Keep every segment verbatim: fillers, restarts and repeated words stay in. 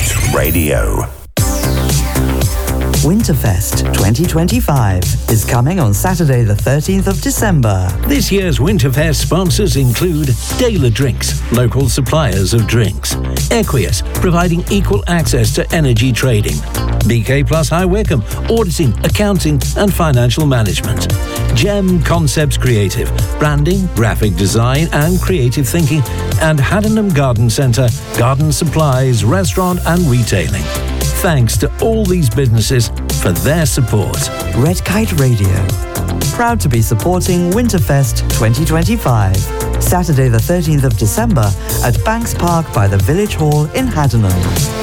Kite Radio. Winterfest twenty twenty-five is coming on Saturday the thirteenth of December. This year's Winterfest sponsors include Daler Drinks, local suppliers of drinks. Equius, providing equal access to energy trading. B K Plus High Wycombe, auditing, accounting and financial management. Gem Concepts Creative, branding, graphic design and creative thinking. And Haddenham Garden Centre, garden supplies, restaurant and retailing. Thanks to all these businesses for their support. Red Kite Radio, proud to be supporting Winterfest twenty twenty-five. Saturday the thirteenth of December at Banks Park by the Village Hall in Haddenham.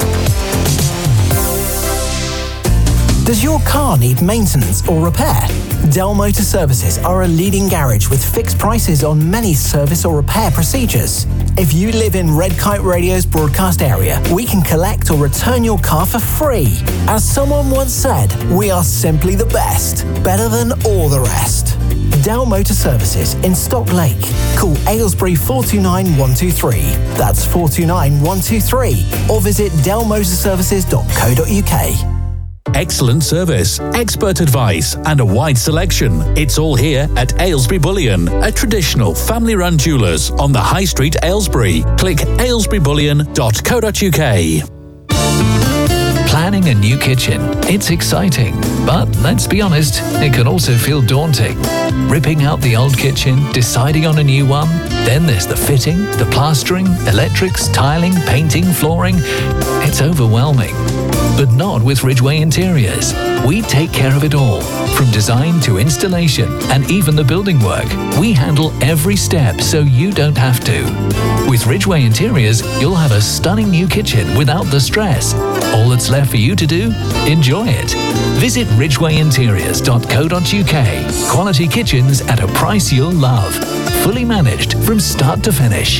Does your car need maintenance or repair? Dell Motor Services are a leading garage with fixed prices on many service or repair procedures. If you live in Red Kite Radio's broadcast area, we can collect or return your car for free. As someone once said, we are simply the best, better than all the rest. Dell Motor Services in Stock Lake. Call Aylesbury four two nine one two three. That's four two nine one two three. Or visit dell motor services dot co dot uk. Excellent service, expert advice and a wide selection. It's all here at Aylesbury Bullion, a traditional family-run jewellers on the High Street, Aylesbury. Click aylesbury bullion dot co dot uk. Planning a new kitchen. It's exciting, but let's be honest, it can also feel daunting. Ripping out the old kitchen, deciding on a new one, then there's the fitting, the plastering, electrics, tiling, painting, flooring. It's overwhelming. But not with Ridgeway Interiors. We take care of it all, from design to installation and even the building work. We handle every step so you don't have to. With Ridgeway Interiors, you'll have a stunning new kitchen without the stress. All that's left for you to do? Enjoy it. Visit ridgeway interiors dot co dot uk. Quality kitchens at a price you'll love. Fully managed from start to finish.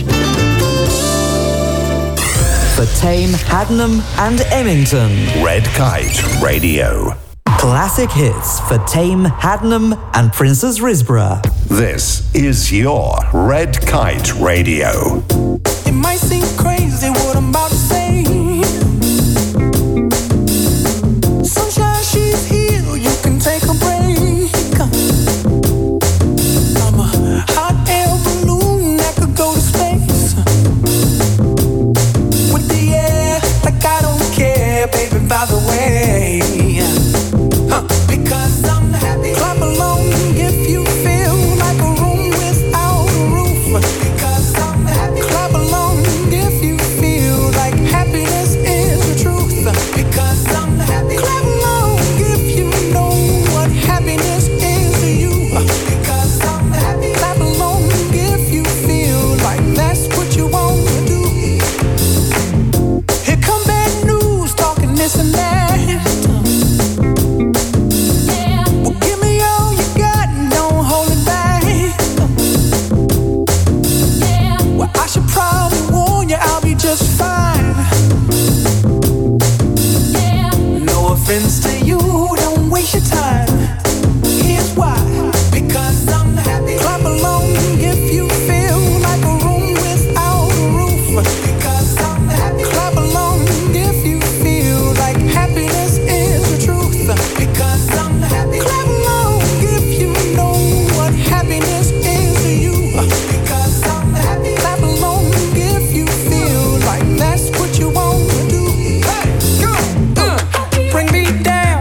For Tame, Haddenham and Emmington. Red Kite Radio. Classic hits for Tame, Haddenham and Princess Risborough. This is your Red Kite Radio. It might seem crazy what I'm about to say. Sunshine, she's here, you can take a break. I'm a hot air balloon that could go to space. With the air, like I don't care, baby, by the way. Huh. Because I'm happy. Clap along if you feel like a room without a roof. Because I'm happy. Clap along if you feel like happiness is the truth. Because I'm happy. Clap along if you know what happiness is to you. Because I'm happy. Clap along if you feel like that's what you want to do. Here come bad news, talking this and that. Just fine. Yeah. No offense to you, don't waste your time. Here's why. Because I'm happy. Clap along if you feel like a room without a roof. Because I'm happy. Clap along if you feel like happiness is the truth. Because I'm happy. Clap along if you know what happiness is to you. Because I'm happy. Clap along if you feel like that's what you want to do. Hey, go, uh, bring me down.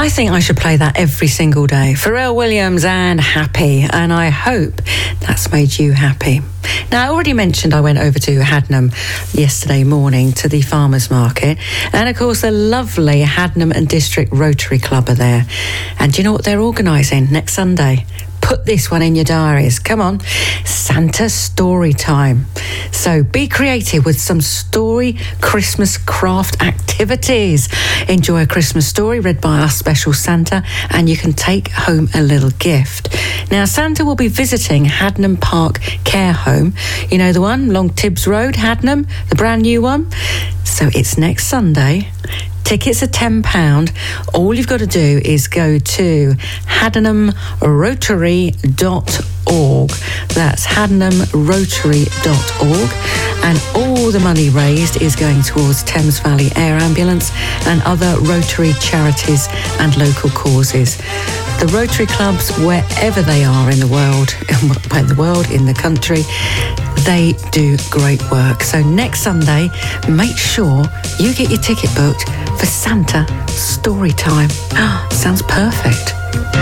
think I should play that every single day. Pharrell Williams and Happy, and I hope that's made you happy. Now, I already mentioned I went over to Haddenham yesterday morning to the farmers market, and of course the lovely Haddenham and District Rotary Club are there. And do you know what they're organising next Sunday? Put this one in your diaries. Come on. Santa story time. So be creative with some story Christmas craft activities. Enjoy a Christmas story read by our special Santa, and you can take home a little gift. Now, Santa will be visiting Haddenham Park Care Home. You know the one, Long Tibbs Road, Haddenham, the brand new one. So it's next Sunday. Tickets are ten pounds. All you've got to do is go to haddenham rotary dot org. That's haddenham rotary dot org. And all the money raised is going towards Thames Valley Air Ambulance and other Rotary charities and local causes. The Rotary clubs, wherever they are in the world, in the world, in the country, they do great work. So next Sunday, make sure you get your ticket booked for Santa Story Time. Ah, sounds perfect.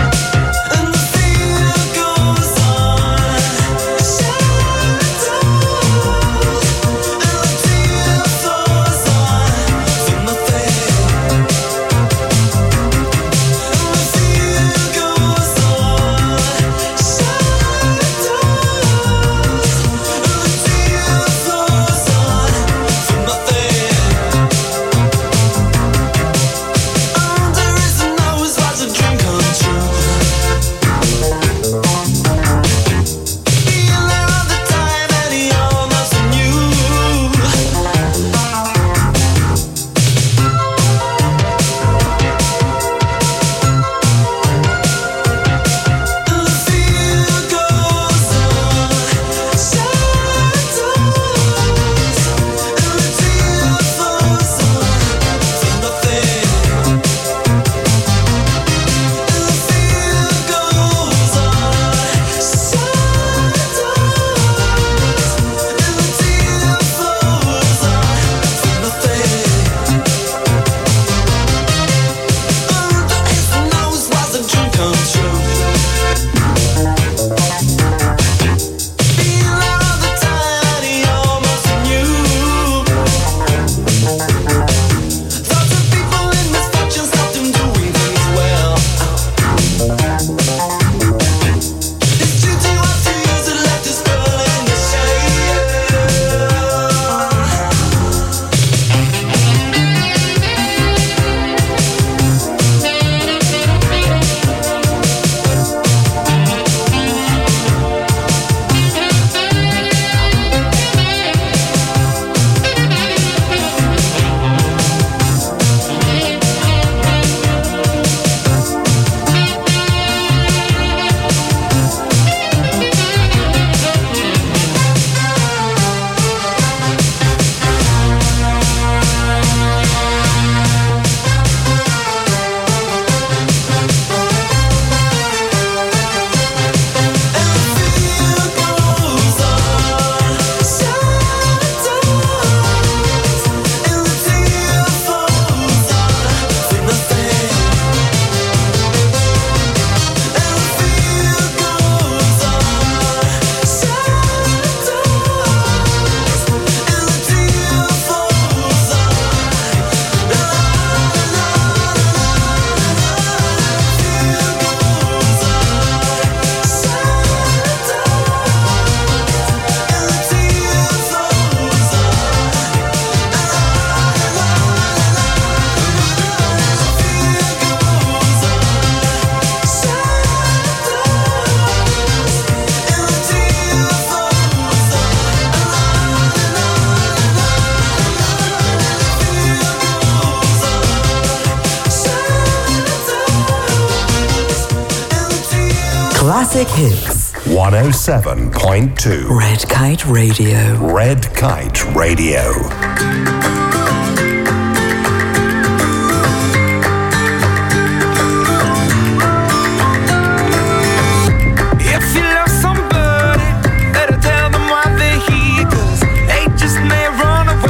Classic Hits. one oh seven point two. Red Kite Radio. Red Kite Radio.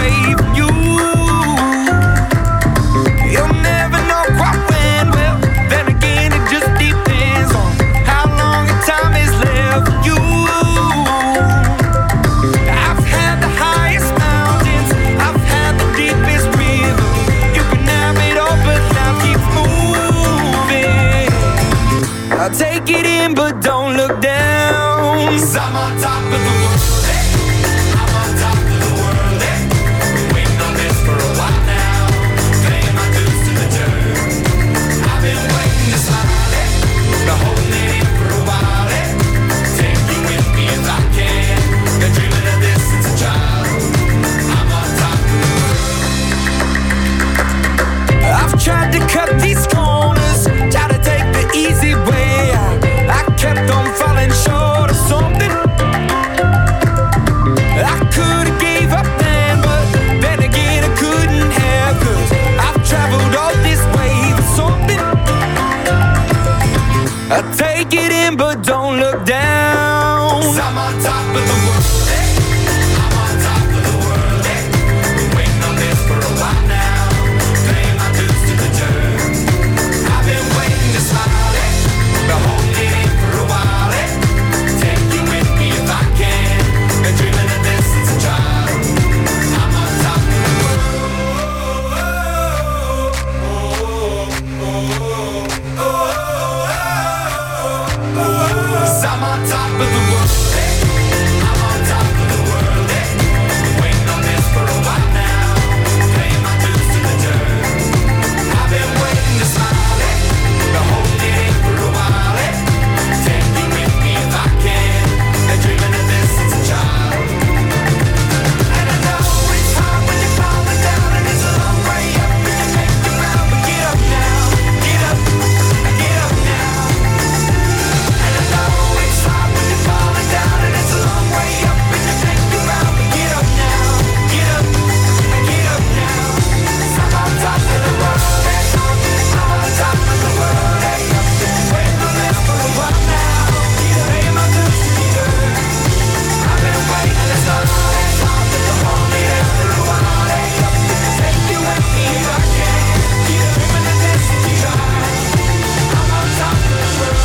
You'll never know quite when, well, don't look down. 'Cause I'm on top of the world, eh? I'm on top of the world, eh? Been waiting on this for a while now, paying my dues to the dirt. I've been waiting to smile, eh? Been holding it in for a while, eh? Take you with me if I can. Been dreaming of this since a child. I'm on top of the world. I've tried to cut these corners, try to take the easy way out. I kept on falling short of something. I could've gave up then, but then again I couldn't have, 'cause I've traveled all this way for something. I take it in but don't look down. 'Cause I'm on top of the world, eh? I'm on top of the world, eh? Been waiting on this for a while now, paying my dues to the dirt. I've been waiting to smile, eh? Been holding it in for a while, eh? Take you with me if I can. Been dreaming of this since a child. I'm on top of the world. 'Cause I'm on top of the world, eh? I'm on top of the world, eh? Been waiting on this for a while now, paying my dues to the dirt. I've been waiting to smile, eh? Been holding it in for a while, eh? Take you with me if I can. Been dreaming of this since a child. And I know it's hard when you're falling down, and it's a long way up when you make it round. But get up now, get up, get up now. And I know it's hard when you're falling down, and it's a long way up when you make it round. But get up now, get up, get up now. 'Cause I'm on top of the world, eh? I'm on top of the world, eh? Waiting on this for a while now, paying my dues to the dirt. I've been waiting this long, eh? To hold me there for a while, eh? Take you with me if I can. Dreaming of this since a child. I'm on top of the world.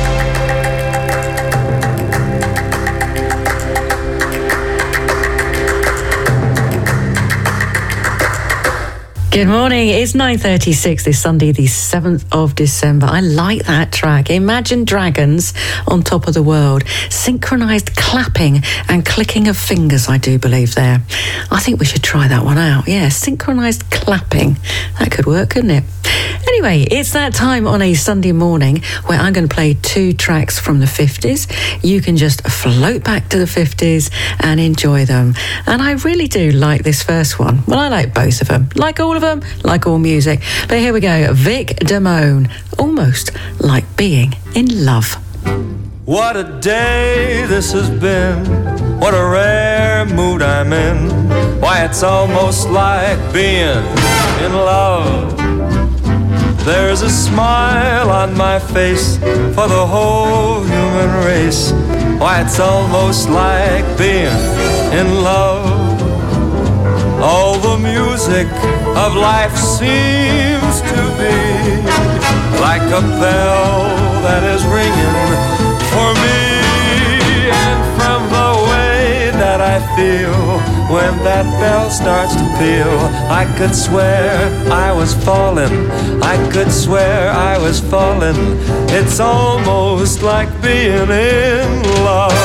Good morning. It's nine thirty-six this Sunday, the seventh of December. I like that track. Imagine Dragons on Top of the World. Synchronised clapping and clicking of fingers, I do believe there. I think we should try that one out. Yeah, synchronised clapping. That could work, couldn't it? Anyway, it's that time on a Sunday morning where I'm going to play two tracks from the fifties. You can just float back to the fifties and enjoy them. And I really do like this first one. Well, I like both of them. Like all of them, like all music. But here we go. Vic Damone. Almost like being in love. What a day this has been. What a rare mood I'm in. Why, it's almost like being in love. There's a smile on my face for the whole human race. Why, it's almost like being in love. All the music of life seems to be like a bell that is ringing for me. And from the way that I feel when that bell starts to peal, I could swear I was falling, I could swear I was falling. It's almost like being in love.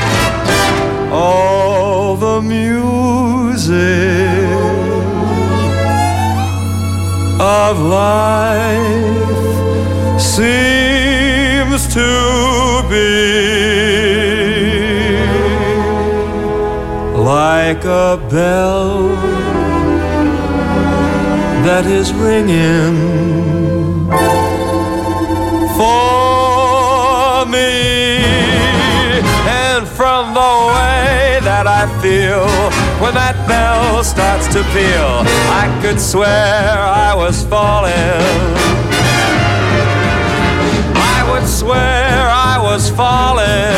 All the music of life seems to be like a bell that is ringing for me. And from the way that I feel when that bell starts to peal, I could swear I was falling. I would swear I was falling.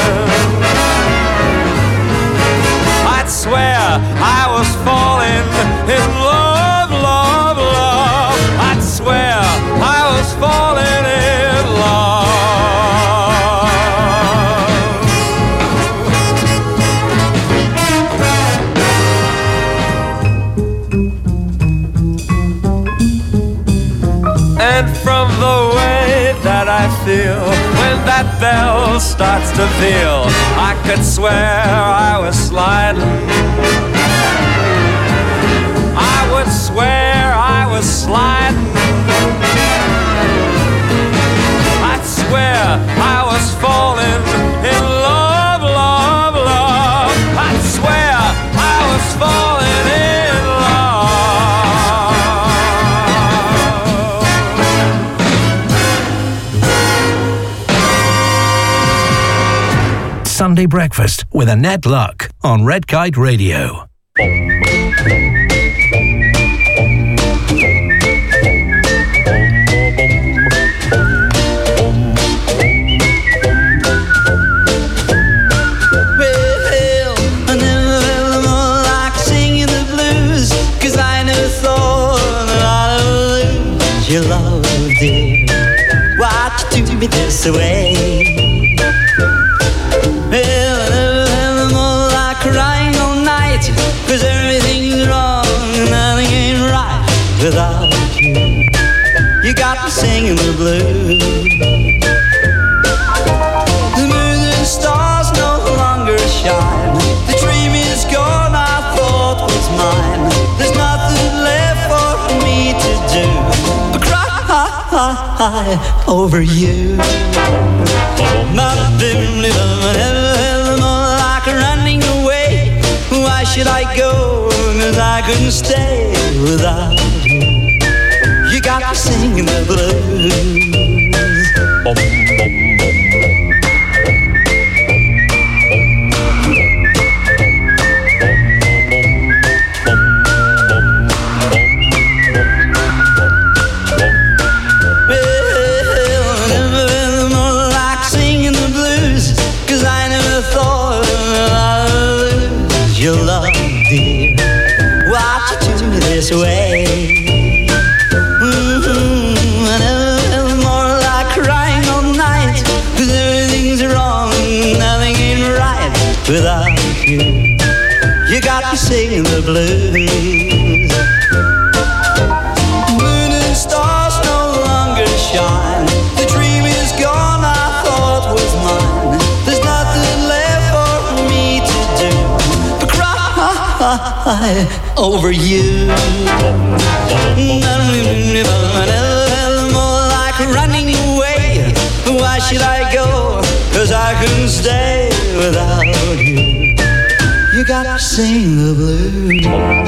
I'd swear I was falling in love, love, love. I'd swear I was falling in love. And from the way that I feel when that bell starts to feel. I could swear I was sliding. I would swear I was sliding. I'd swear I was falling in love, love, love. I'd swear I was falling in love. Sunday Breakfast with Annette Luck on Red Kite Radio. Your love, dear, why'd you do me this way? Well, I never more like crying all night, 'cause everything's wrong and nothing ain't right without you. You got me singing the blues. The moon and stars no longer shine. The dream is gone, I thought was mine. There's nothing left for me to do over you. Nothing ever more like running away. Why should I go? 'Cause I couldn't stay without you. You got me singing the blues. Bum, bum, bum. Your love, dear, why'd you do me this way? Mm-hmm. I never more like crying all night, 'cause everything's wrong, nothing ain't right without you. You got me singing the blues. Moon and stars no longer shine. The dream is gone, I thought was mine. There's nothing left for me to do over you. More like running away. Why should I go? 'Cause I couldn't stay without you. You got to sing the blues.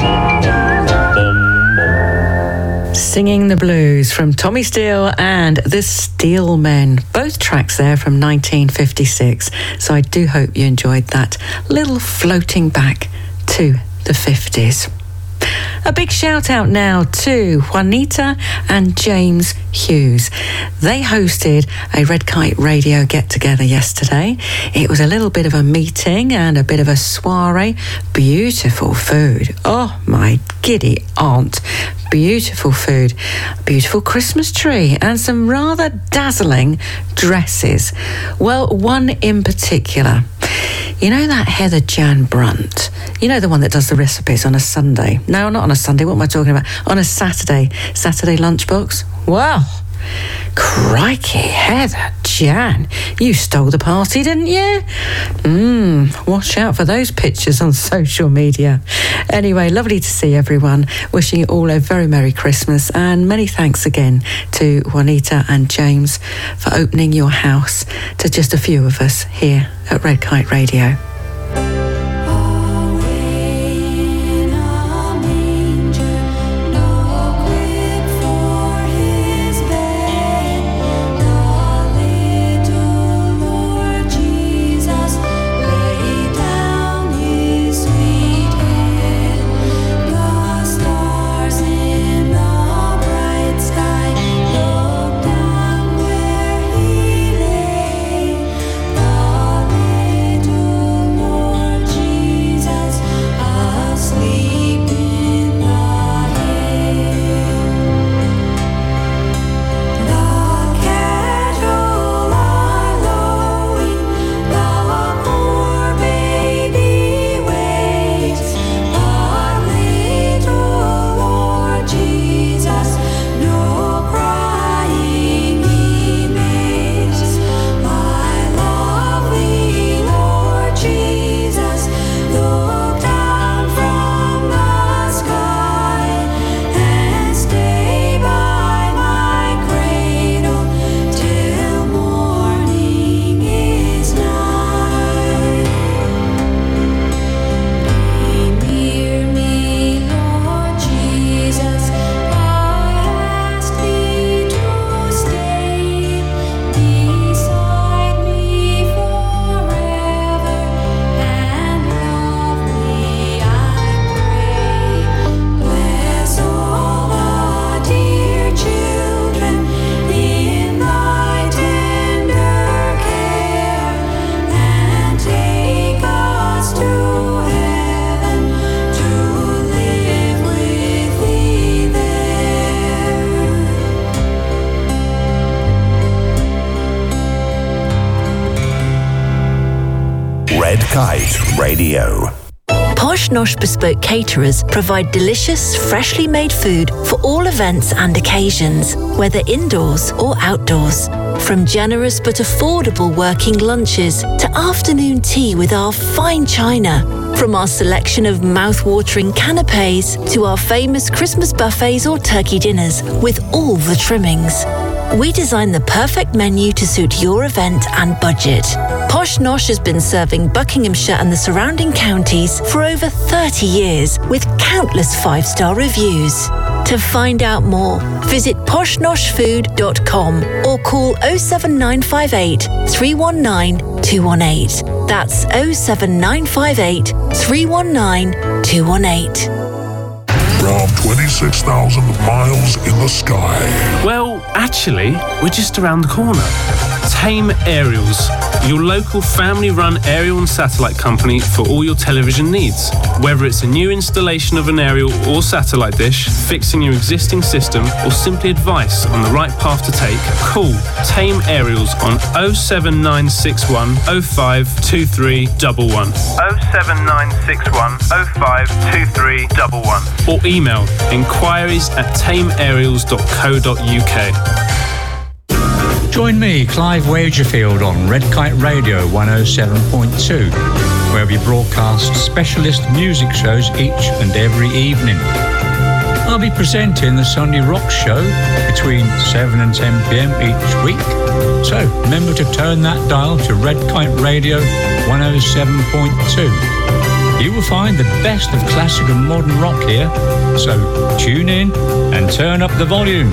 Singing the Blues from Tommy Steele and the Steelmen. Both tracks there from nineteen fifty-six. So I do hope you enjoyed that little floating back to the fifties. A big shout out now to Juanita and James Hughes. They hosted a Red Kite Radio get-together yesterday. It was a little bit of a meeting and a bit of a soiree. Beautiful food. Oh, my giddy aunt. Beautiful food. Beautiful Christmas tree and some rather dazzling dresses. Well, one in particular. You know that Heather Jan Brunt? You know the one that does the recipes on a Sunday? No, not on a Sunday. What am I talking about? On a Saturday. Saturday lunchbox? Well, crikey, Heather Jan. You stole the party, didn't you? Mmm, watch out for those pictures on social media. Anyway, lovely to see everyone. Wishing you all a very Merry Christmas and many thanks again to Juanita and James for opening your house to just a few of us here at Red Kite Radio. Do Red Kite Radio. Posh Nosh Bespoke Caterers provide delicious, freshly made food for all events and occasions, whether indoors or outdoors. From generous but affordable working lunches to afternoon tea with our fine china. From our selection of mouth-watering canapes to our famous Christmas buffets or turkey dinners with all the trimmings. We design the perfect menu to suit your event and budget. Posh Nosh has been serving Buckinghamshire and the surrounding counties for over thirty years with countless five-star reviews. To find out more, visit posh nosh food dot com or call oh seven nine five eight, three one nine, two one eight. That's oh seven nine five eight, three one nine, two one eight. From twenty-six thousand miles in the sky. Well, actually, we're just around the corner. Tame Aerials, your local family-run aerial and satellite company for all your television needs. Whether it's a new installation of an aerial or satellite dish, fixing your existing system, or simply advice on the right path to take, call Tame Aerials on oh seven nine six one oh five two three one one. oh seven nine six one oh five two three one one. Or email inquiries at tame aerials dot co dot uk. Join me, Clive Wagerfield, on Red Kite Radio one oh seven point two, where we broadcast specialist music shows each and every evening. I'll be presenting the Sunday Rock Show between seven and ten p.m. each week, so remember to turn that dial to Red Kite Radio one oh seven point two. You will find the best of classic and modern rock here, so tune in and turn up the volume.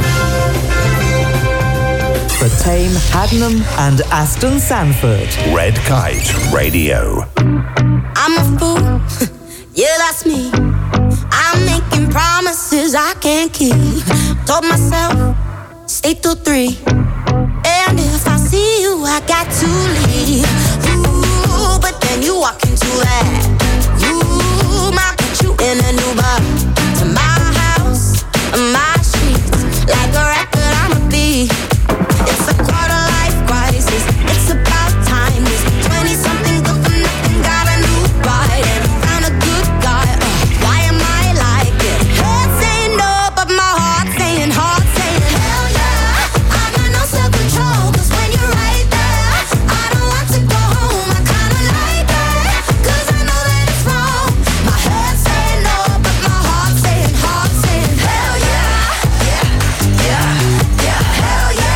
For Tame, Haddenham and Aston Sandford. Red Kite Radio. I'm a fool, yeah, that's me. I'm making promises I can't keep. Told myself, stay till three. And if I see you, I got to leave. Ooh, but then you walk into that. You might put you in a new bar. To my house, my streets. Like a record, I'ma be. It's a quarter life crisis. It's about time. This twenty-something good for nothing. Got a new bride and found a good guy. Uh, why am I like it? Head saying no, but my heart saying, heart saying hell yeah. I got no self-control, 'cause when you're right there, I don't want to go home. I kinda like that, 'cause I know that it's wrong. My head saying no, but my heart saying, heart saying hell yeah. Yeah, yeah, yeah, hell yeah.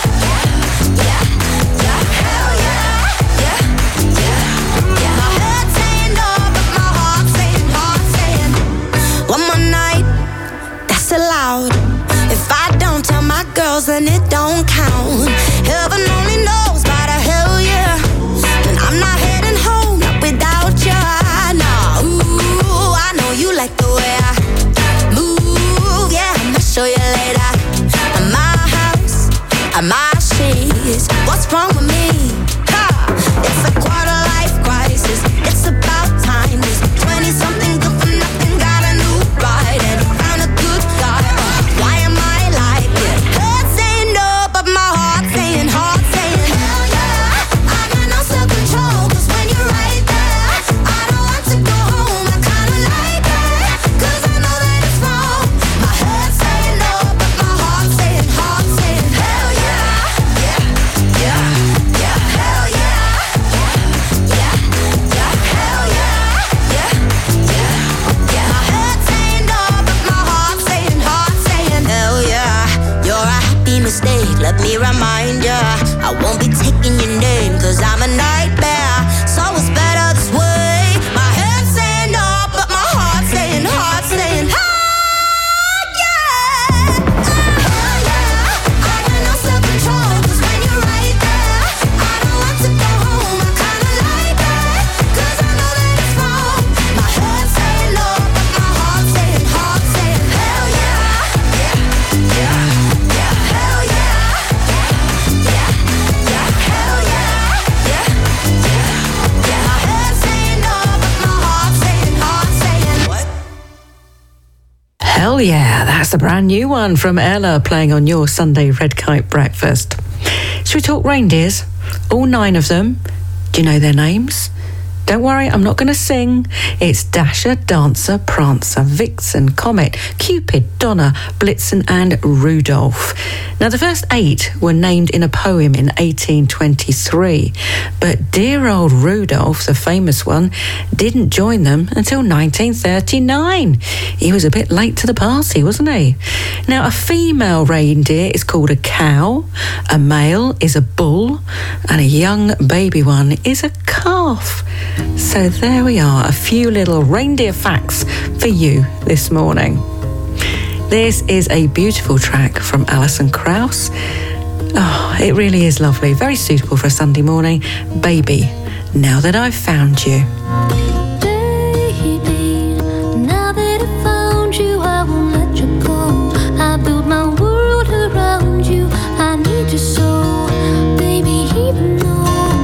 Allowed. If I don't tell my girls, then it don't count. Heaven only knows about a hell yeah. And I'm not heading home, not without you. Nah, ooh, I know you like the way I move. Yeah, I'ma show you later. At my house, at my sheets. What's wrong with me? Ha! It's a quarter life crisis. It's about time. This twenty-something good for nothing. Got a new bride and found a good guy. Uh, why am I like it? Head saying no, but my heart saying, heart saying hell yeah. I got no self-control, 'cause when you're right there, I don't want to go home. I kinda like that, 'cause I know that it's wrong. My head saying no, but my heart saying, heart saying hell yeah. Yeah, yeah, yeah, hell yeah. Yeah, yeah, hell yeah. Yeah, yeah, yeah. My head saying no, but my heart saying, heart saying hell yeah. You're a happy mistake, let me remind ya. I won't be taking your name, 'cause I'm a nightmare. So it's better this way. My head saying no, but my heart saying, heart saying hell yeah. Hell yeah. I got no self-control, 'cause when you're right there, I don't want to go home. I kinda like that, 'cause I know that it's wrong. My head saying no, but my heart saying, heart saying hell yeah. Yeah, yeah, yeah, hell yeah. Yeah, yeah, hell yeah. Yeah, yeah, yeah. My head saying no, but my heart saying, heart saying what? Hell yeah, that's a brand new one from Ella playing on your Sunday Red Kite breakfast. Should we talk reindeers? All nine of them. Do you know their names? Don't worry, I'm not going to sing. It's Dasher, Dancer, Prancer, Vixen, Comet, Cupid, Donna, Blitzen and Rudolph. Now, the first eight were named in a poem in eighteen twenty-three, but dear old Rudolph, the famous one, didn't join them until nineteen thirty-nine. He was a bit late to the party, wasn't he? Now, a female reindeer is called a cow, a male is a bull, and a young baby one is a calf. So there we are, a few little reindeer facts for you this morning. This is a beautiful track from Alison Krauss. Oh, it really is lovely, very suitable for a Sunday morning. Baby, Now That I've Found You. Baby, now that I found you, I won't let you go. I built my world around you. I need you so, baby, even though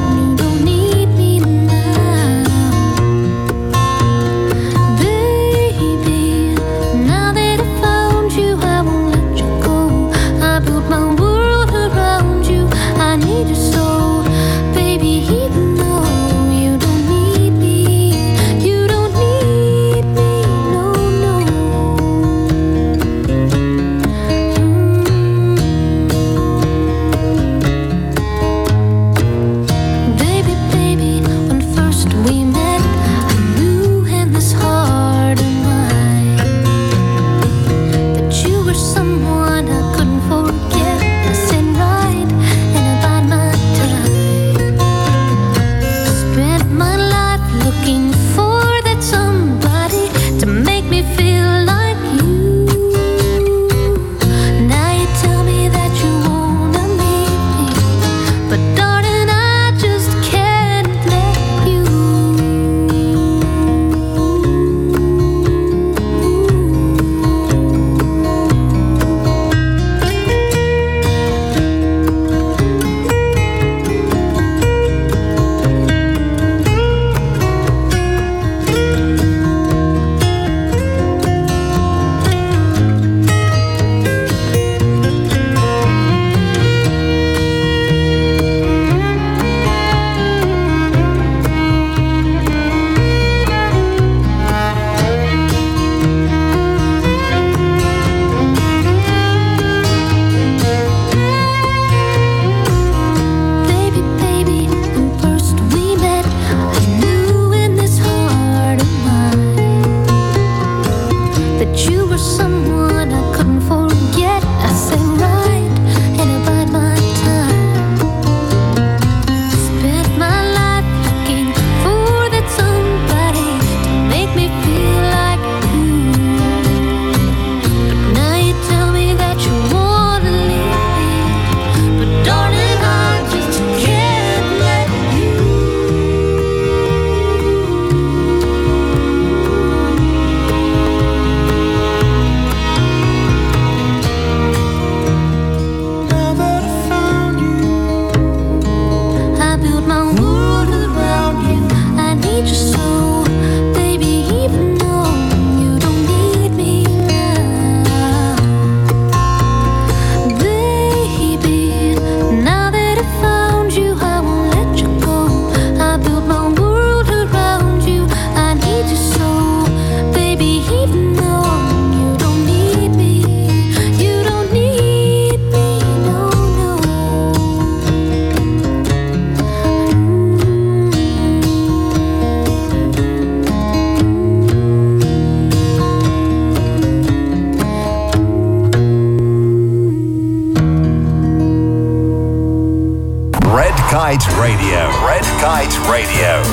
Kite Radio. Red Kite Radio.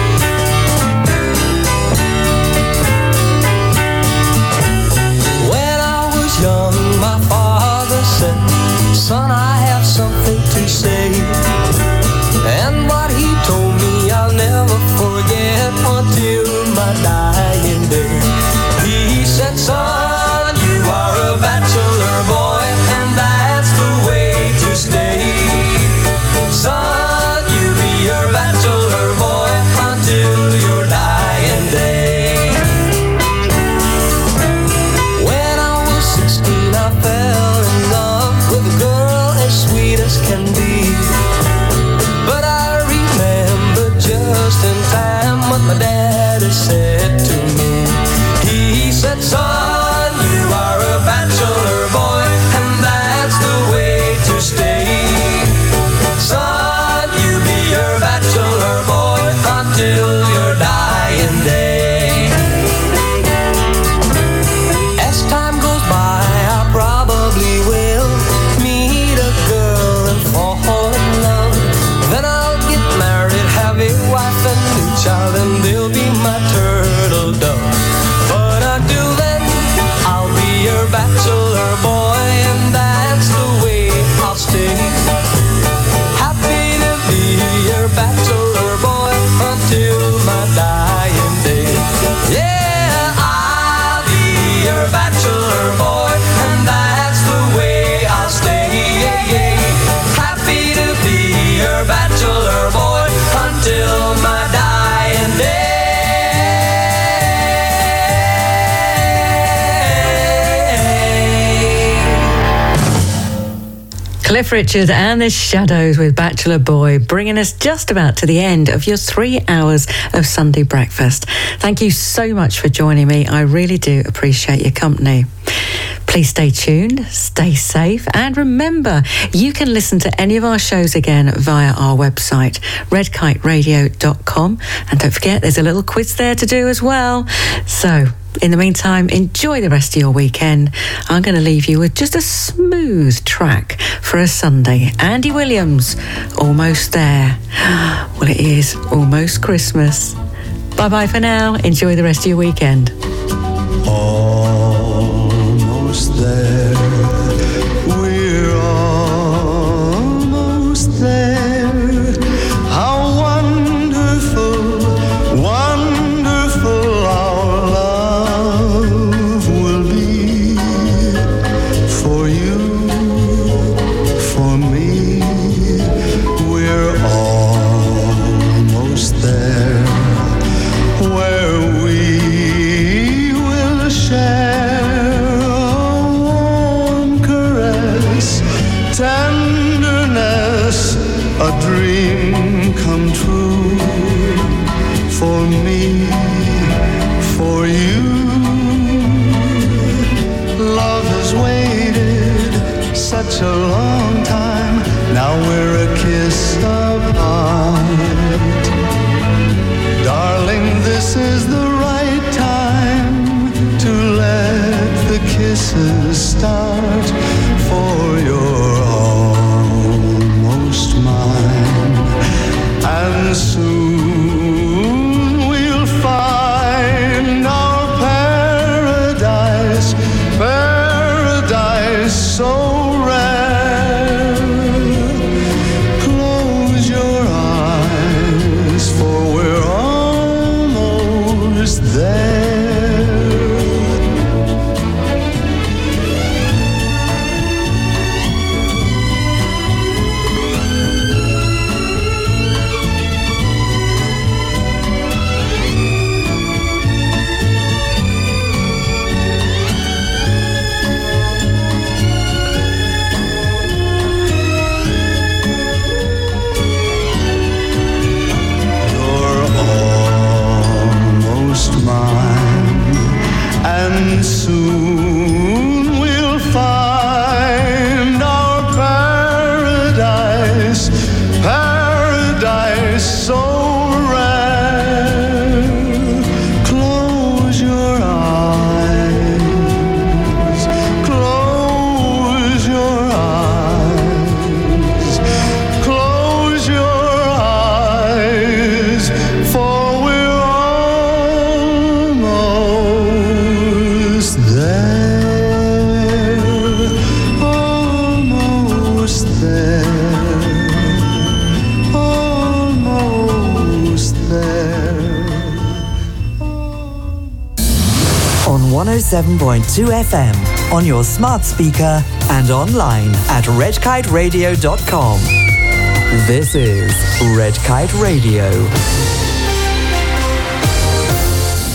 When I was young, my father said, son, I have something to say. And what he told me I'll never forget until my dying day. He said, son, you are a bachelor boy, and that's the way to stay. Son, you be your bachelor boy until your dying day. As time goes by, I probably will meet a girl and fall in love. Then I'll get married, have a wife and a child, and they'll be my turtle dove. But until then, I'll be your bachelor boy, and that's the way I'll stay. Happy to be your bachelor boy until my dying day. Yeah, I'll be your bachelor boy, and that's the way I'll stay. Yeah, yeah. Happy to be your bachelor boy until my dying day. Cliff Richard and the Shadows with Bachelor Boy, bringing us just about to the end of your three hours of Sunday breakfast. Thank you so much for joining me. I really do appreciate your company. Please stay tuned, stay safe, and remember, you can listen to any of our shows again via our website, red kite radio dot com. And don't forget, there's a little quiz there to do as well. So, in the meantime, enjoy the rest of your weekend. I'm going to leave you with just a smooth track for a Sunday. Andy Williams, Almost There. Well, it is almost Christmas. Bye-bye for now. Enjoy the rest of your weekend. Almost there, we're almost there. How wonderful, wonderful our love will be. For you, for me, we're almost there, where we will share a warm caress, tenderness, a dream come true. For me, for you, love has waited such a long time. Now we're a kiss apart. Darling, this is the right time to let the kisses start. For you're almost mine, and soon we'll find our paradise, paradise so rare. Close your eyes, for we're almost there. You're almost mine, and soon we'll find our paradise, paradise so rare. Close your eyes, close your eyes, close your eyes, for we're almost there, almost there, almost there. On one oh seven point two F M, on your smart speaker, and online at red kite radio dot com. This is Red Kite Radio.